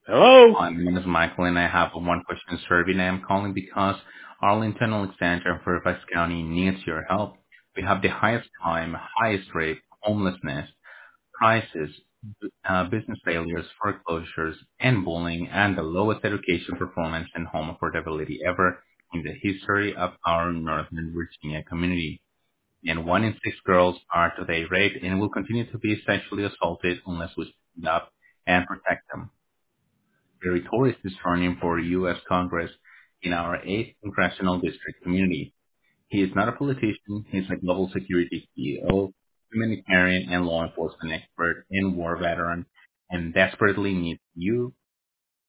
Hello? Hi, my name is Michael, and I have a one-question survey, and I'm calling because Arlington, Alexandria, and Fairfax County needs your help. We have the highest crime, highest rate, homelessness, crisis, business failures, foreclosures, and bullying, and the lowest education performance and home affordability ever in the history of our Northern Virginia community. And 1 in 6 girls are today raped and will continue to be sexually assaulted unless we stand up and protect them. Jerry Torres is running for U.S. Congress in our 8th congressional district community. He is not a politician. He's a global security CEO, humanitarian and law enforcement expert and war veteran, and desperately needs you